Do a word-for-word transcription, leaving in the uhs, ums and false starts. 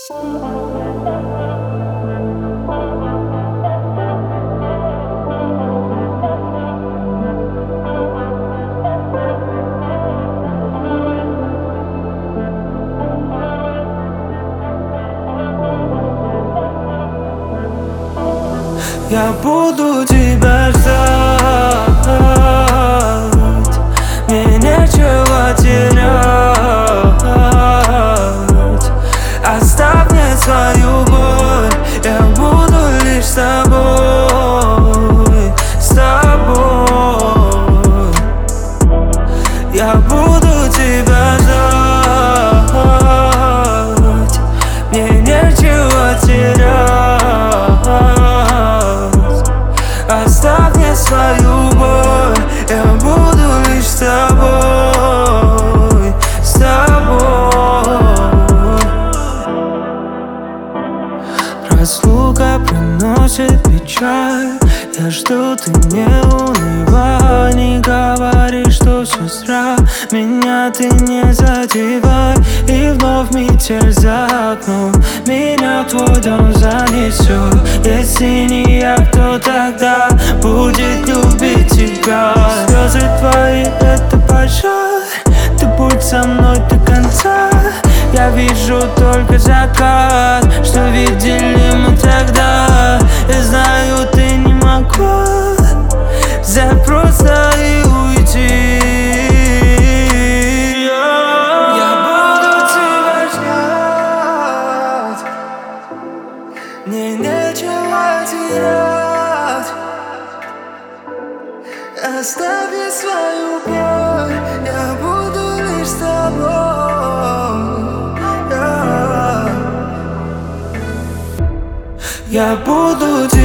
Я буду тебя ждать, мне нечего терять. Оставь мне свою боль, я буду лишь с тобой, с тобой. Я буду тебя ждать, мне нечего терять. Оставь мне свою боль, я буду лишь с тобой, с тобой. Разлука приносит печаль, я жду, ты не унывай. Не говори, что все зря, меня ты не задевай. И вновь метель за окном, меня в твой дом занесет. Если не я, кто тогда будет любить тебя? Слезы твои — это пожар, ты будь со мной до конца. Я вижу только закат, что видели мы тогда. Я знаю, ты не могла взять просто и уйти. Я буду тебя ждать, мне нечего терять. Оставь мне свою боль, я буду лишь с тобой. Я буду тебя